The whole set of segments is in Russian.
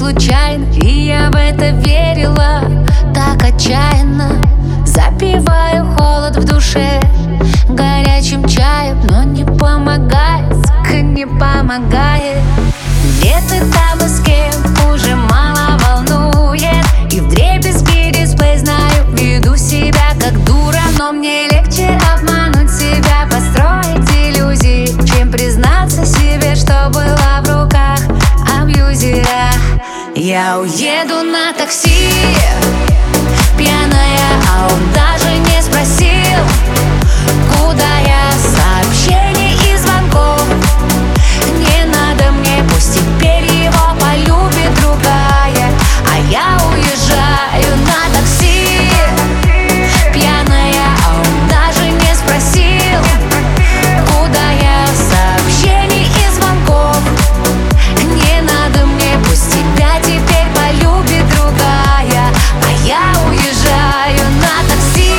случайно, и я в это верила так отчаянно. Запиваю холод в душе горячим чаем, но не помогает, сука, не помогает. Где ты там и с кем, уже мало волнует. И вдребезги дисплей знаю, веду себя как дура, но мне легче обмануть себя, построить иллюзии, чем признаться себе, что была в руках абьюзера. Я уеду на такси, пьяная, а он даже не спросил, куда я. Сообщений и звонков не надо мне, пусть теперь его полюбит другая. А я уезжаю на такси, пьяная, а он даже не спросил, куда я. Сообщений и звонков не надо мне, пусть тебя теперь полюбит другая. А я уезжаю на такси.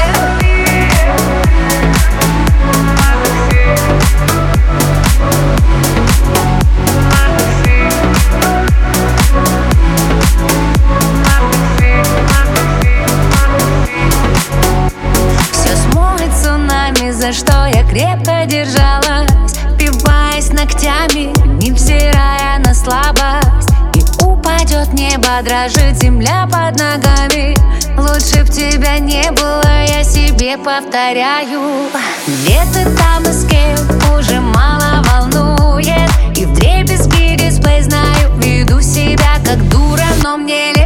Все смоет цунами, за что я крепко держалась, впиваясь ногтями, невзирая на слабость. И упадет небо, дрожит земля под ногами. Лучше б тебя не было, я себе повторяю. Где ты там и с кем, уже мало волнует. И вдребезги дисплей знаю, веду себя как дура, но мне